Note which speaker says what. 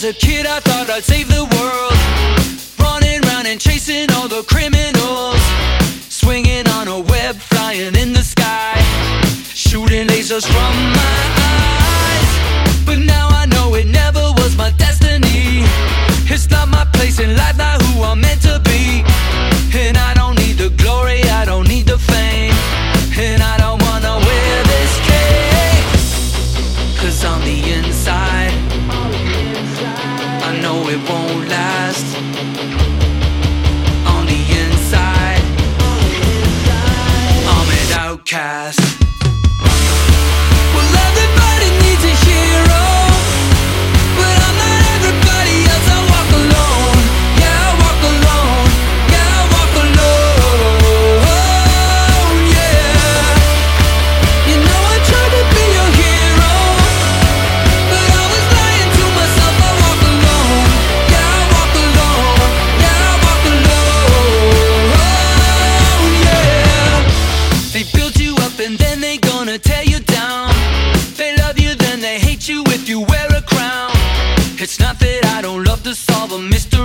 Speaker 1: a kid I thought I'd save the world, running round and chasing all the criminals, swinging on a web, flying in the sky, shooting lasers from my eyes. But now I know it never was my destiny. It's not my place in life, not who I'm meant to be. And I don't need the glory, I don't need the fame, and I don't wanna wear this cape, 'cause on the inside I know it won't last. On the inside I'm an outcast. Well, everybody needs a hero, but I'm not everybody else. I walk alone, yeah, I walk alone, yeah, I walk alone, yeah. You know I tried to be a hero, but I was lying to myself. I walk alone, yeah, I walk alone, yeah, I walk alone, yeah. They build you up and then they gonna tear you down. They love you, then they hate you if you wear a crown. It's not that I don't love to solve a mystery,